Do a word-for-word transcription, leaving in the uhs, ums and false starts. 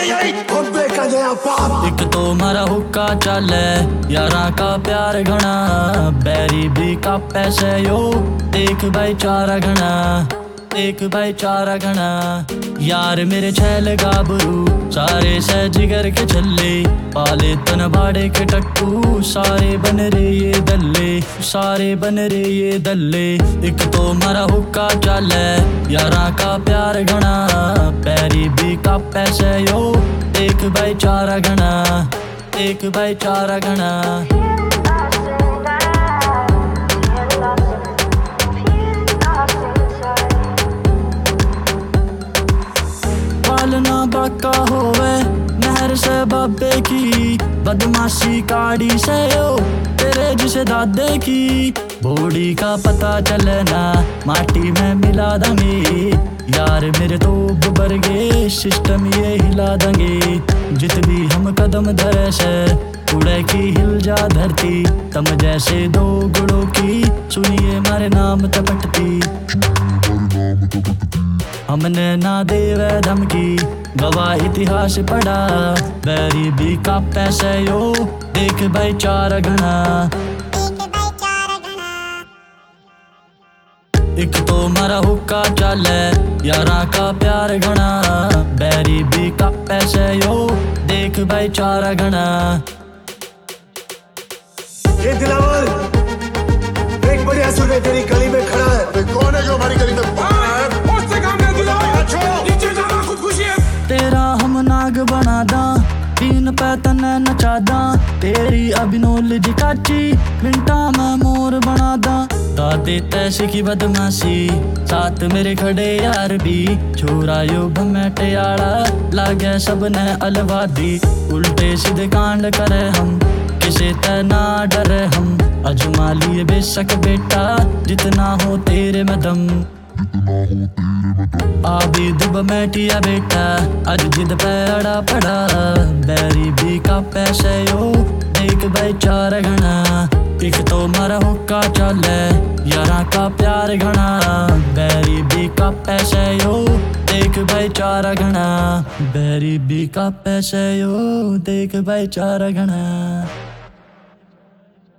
एक तो मारा हुक्का चले यारा का प्यार घना, बैरी भी का पैसे यो देख भाईचारा घना, देख भाईचारा घना। यार मेरे छैल गाबरू सारे से जिगर के छल्ले, पाले तन भाड़े के टक्कू सारे बन रे ये दल्ले, सारे बन रे ये दल्ले। एक तो मारा हुक्का चले यारा का प्यार घना, पैरी भी का पैसे यो देख भाईचारा घना, देख भाईचारा घना। पालना बाका होवे नहर से बाबे की, बदमाशी काड़ी से यो तेरे जिसे दादे की। बॉडी का पता चलना माटी में मिला देंगे, यार मेरे तो बुबर गे सिस्टम ये हिला देंगे। जित भी हम कदम धरे से उड़े की हिल जा धरती, तम जैसे दो गुड़ों की सुनिए मारे नाम तपटती। हमने ना देवे धमकी गवाह इतिहास पढ़ा, बैरी भी का पैसे यो देख भाईचारा घना। एक तो मारा हुक्का चले यारा का प्यार घना, बैरी भी का पैसे यो देख भाईचारा घना। ये दिलावर एक बढ़िया सुने तेरी गली में खड़ा है। कौन है जो हमारी गली में तेरा हम नाग बना दा, तीन पैतन नचा दा, तेरी अभिनोल जिकाची मिंटा में मोर बना दा। दादे तैसे की बदमाशी साथ मेरे खड़े यार भी, छोरा यो भमेटे आड़ा लागे सबने अलवादी। उल्टे सीधे कांड करे हम किसे ते ना डरे हम, अजमा लिए बेशक बेटा जितना हो तेरे में दम। आबी दुब मैटिया बेटा अज जिद पे अड़ा पड़ा, बैरी भी का पैसे यो देख भाईचारा घना। एक तो मारा हुक्का चले यारा का प्यार घना, बैरी भी का पैसे यो देख भाईचारा घना, बैरी भी का पैसे यो देख भाईचारा घना।